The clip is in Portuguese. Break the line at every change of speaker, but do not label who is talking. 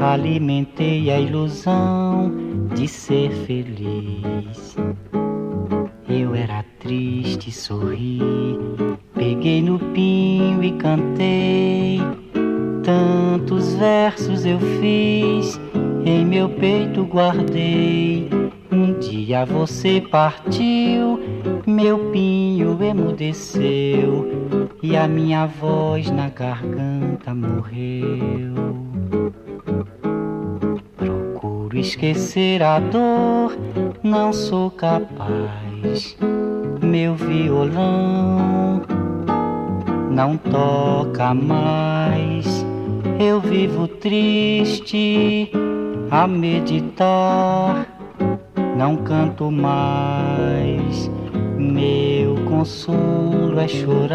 alimentei a ilusão de ser feliz. Eu era triste, sorri, peguei no pinho e cantei. Tantos versos eu fiz, em meu peito guardei. Um dia você partiu, meu pinho emudeceu e a minha voz na garganta morreu. Procuro esquecer a dor, não sou capaz. Meu violão não toca mais. Eu vivo triste a meditar, não canto mais. Meu consolo é chorar.